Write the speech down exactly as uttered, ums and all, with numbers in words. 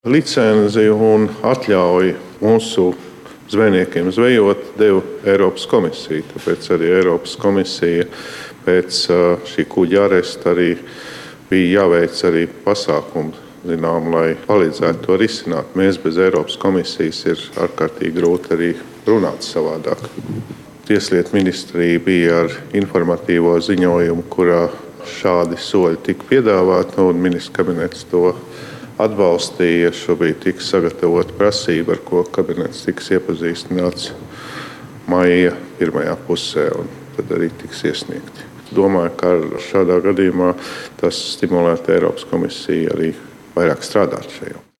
Licenci un atļauju mūsu zvejniekiem zvejot deva Eiropas komisija. Tāpēc arī Eiropas komisija pēc šī kuģa aresta arī bija jāveic arī pasākumi, zinām, lai palīdzētu to risināt. Mēs bez Eiropas komisijas ir ārkārtīgi grūti arī runāt savādāk. Tieslietu ministrija bija ar informatīvo ziņojumu, kurā šādi soļi tika piedāvāti, un ministra kabinets to atbalstīja. Šobrīd tiks sagatavota prasība, ar ko kabinets tiks iepazīstināts maija pirmajā pusē, un tad arī tiks iesniegti. Domāju, ka šādā gadījumā tas stimulētu Eiropas komisiju arī vairāk strādāt šajā.